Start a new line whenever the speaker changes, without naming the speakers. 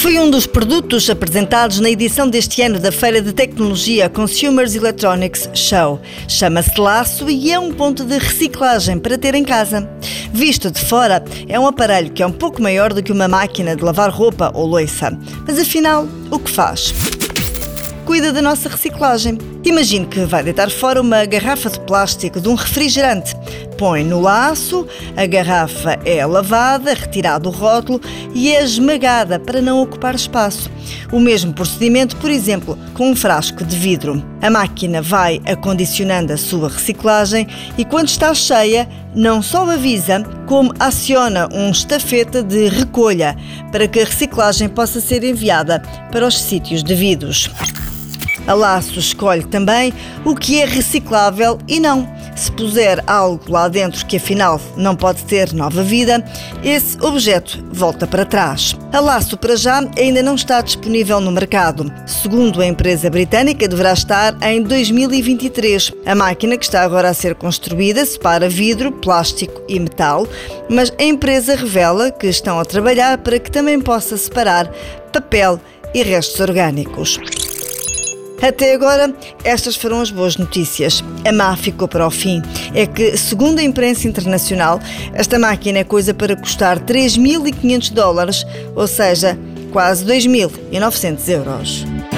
Foi um dos produtos apresentados na edição deste ano da Feira de Tecnologia Consumer Electronics Show. Chama-se Laço e é um ponto de reciclagem para ter em casa. Visto de fora, é um aparelho que é um pouco maior do que uma máquina de lavar roupa ou louça. Mas afinal, o que faz? Cuida da nossa reciclagem. Imagine que vai deitar fora uma garrafa de plástico de um refrigerante. Põe no laço, a garrafa é lavada, retirado o rótulo e é esmagada para não ocupar espaço. O mesmo procedimento, por exemplo, com um frasco de vidro. A máquina vai acondicionando a sua reciclagem e quando está cheia, não só avisa, como aciona um estafeta de recolha para que a reciclagem possa ser enviada para os sítios devidos. A Laço escolhe também o que é reciclável e não. Se puser algo lá dentro que afinal não pode ter nova vida, esse objeto volta para trás. A Laço para já ainda não está disponível no mercado. Segundo a empresa britânica, deverá estar em 2023. A máquina que está agora a ser construída separa vidro, plástico e metal, mas a empresa revela que estão a trabalhar para que também possa separar papel e restos orgânicos. Até agora, estas foram as boas notícias. A má ficou para o fim. É que, segundo a imprensa internacional, esta máquina é coisa para custar $3.500, ou seja, quase 2.900 euros.